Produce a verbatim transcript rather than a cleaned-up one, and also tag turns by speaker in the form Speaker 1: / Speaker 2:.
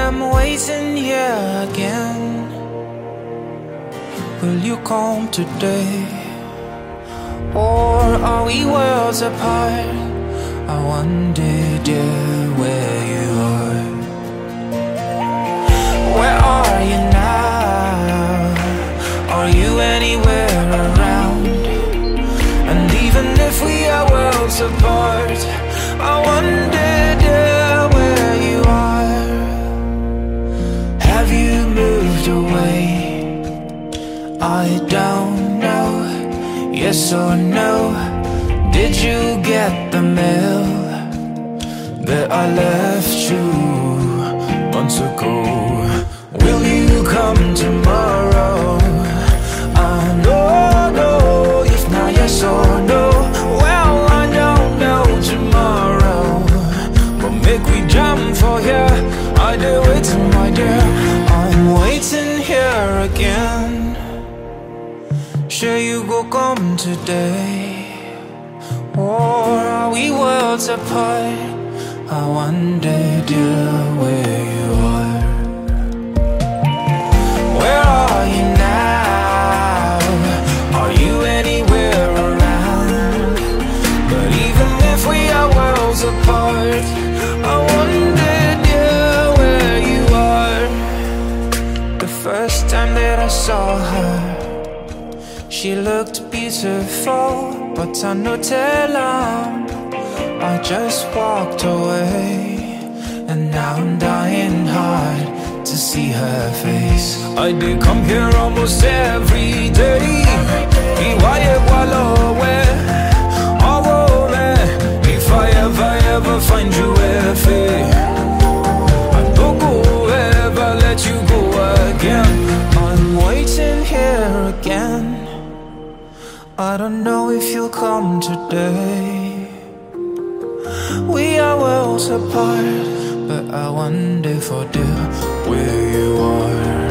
Speaker 1: I'm waiting here again. Will you come today? Or are we worlds apart? I wonder, dear, where you are. Where are you now? Are you anywhere around? And even if we are worlds apart, I wonder, dear, where you are. Have you moved away? I don't know, yes or no. Did you get the mail that I left you months ago? Will you come tomorrow? I don't know if not yes or no. Well, I don't know tomorrow, but make we jam for here. I do waiting, my dear. I'm waiting here again. Sure you go come today? Or are we worlds apart? I wonder, dear, where you are. Where are you now? Are you anywhere around? But even if we are worlds apart, I wonder, dear, where you are. The first time that I saw her, she looked beautiful, but I no tell her. I just walked away, and now I'm dying hard to see her face. I did come here almost every day. Iwaye walowe, awole. If I ever, ever find you efe, I don't go ever let you go again. I'm waiting here again. I don't know if you'll come today. We are worlds apart, but I wonder for dear where you are.